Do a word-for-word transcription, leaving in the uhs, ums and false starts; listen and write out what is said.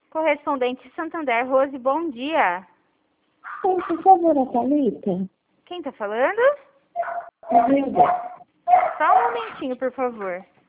Correspondente Santander, Rose, bom dia. Sim, por favor, a Thalita. Quem tá falando? Ajuda. Só um momentinho, por favor.